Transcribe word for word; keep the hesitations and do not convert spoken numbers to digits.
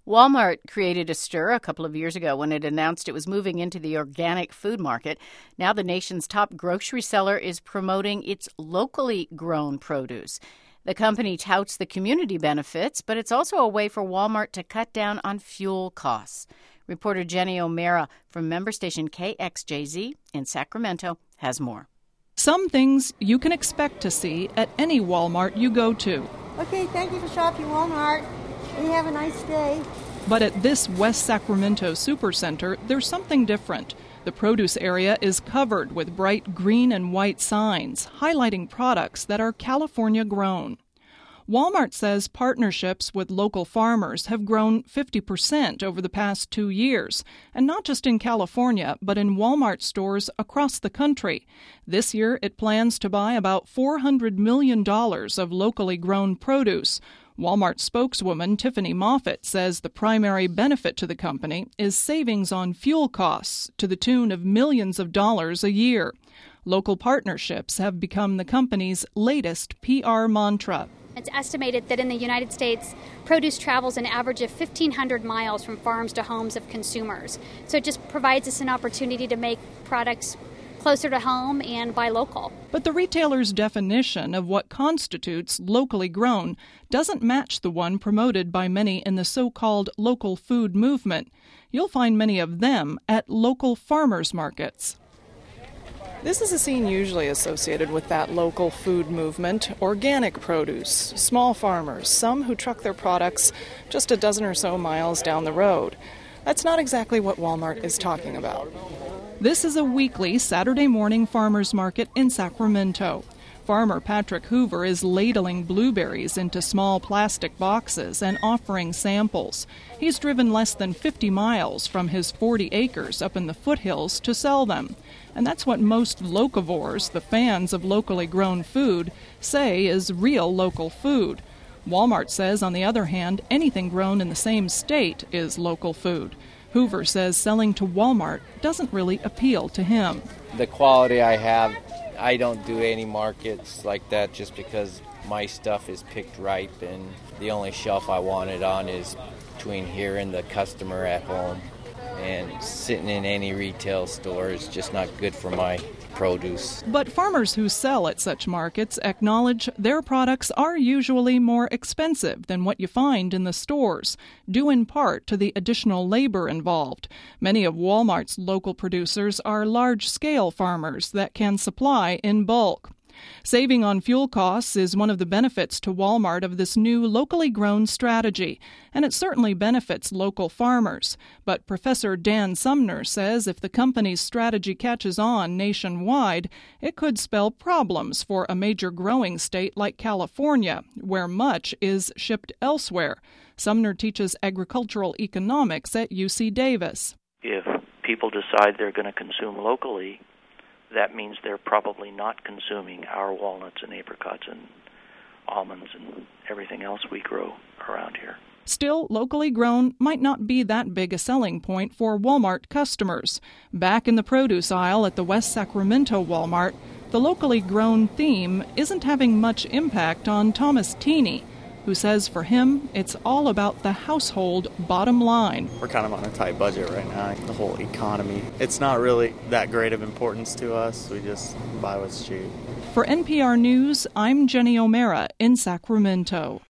Walmart created a stir a couple of years ago when it announced it was moving into the organic food market. Now the nation's top grocery seller is promoting its locally grown produce. The company touts the community benefits, but it's also a way for Walmart to cut down on fuel costs. Reporter Jenny O'Mara from member station K X J Z in Sacramento has more. Some things you can expect to see at any Walmart you go to. Okay, thank you for shopping Walmart. You have a nice day. But at this West Sacramento Supercenter, there's something different. The produce area is covered with bright green and white signs, highlighting products that are California grown. Walmart says partnerships with local farmers have grown fifty percent over the past two years, and not just in California, but in Walmart stores across the country. This year, it plans to buy about four hundred million dollars of locally grown produce. Walmart spokeswoman Tiffany Moffitt says the primary benefit to the company is savings on fuel costs to the tune of millions of dollars a year. Local partnerships have become the company's latest P R mantra. It's estimated that in the United States, produce travels an average of fifteen hundred miles from farms to homes of consumers. So it just provides us an opportunity to make products closer to home and buy local. But the retailer's definition of what constitutes locally grown doesn't match the one promoted by many in the so-called local food movement. You'll find many of them at local farmers markets. This is a scene usually associated with that local food movement, organic produce, small farmers, some who truck their products just a dozen or so miles down the road. That's not exactly what Walmart is talking about. This is a weekly Saturday morning farmers market in Sacramento. Farmer Patrick Hoover is ladling blueberries into small plastic boxes and offering samples. He's driven less than fifty miles from his forty acres up in the foothills to sell them. And that's what most locavores, the fans of locally grown food, say is real local food. Walmart says, on the other hand, anything grown in the same state is local food. Hoover says selling to Walmart doesn't really appeal to him. The quality I have, I don't do any markets like that just because my stuff is picked ripe and the only shelf I want it on is between here and the customer at home. And sitting in any retail store is just not good for my produce. But farmers who sell at such markets acknowledge their products are usually more expensive than what you find in the stores, due in part to the additional labor involved. Many of Walmart's local producers are large-scale farmers that can supply in bulk. Saving on fuel costs is one of the benefits to Walmart of this new locally grown strategy, and it certainly benefits local farmers. But Professor Dan Sumner says if the company's strategy catches on nationwide, it could spell problems for a major growing state like California, where much is shipped elsewhere. Sumner teaches agricultural economics at U C Davis. If people decide they're going to consume locally, that means they're probably not consuming our walnuts and apricots and almonds and everything else we grow around here. Still, locally grown might not be that big a selling point for Walmart customers. Back in the produce aisle at the West Sacramento Walmart, the locally grown theme isn't having much impact on Thomas Teeney, who says for him, it's all about the household bottom line. We're kind of on a tight budget right now, the whole economy. It's not really that great of importance to us. We just buy what's cheap. For N P R News, I'm Jenny O'Mara in Sacramento.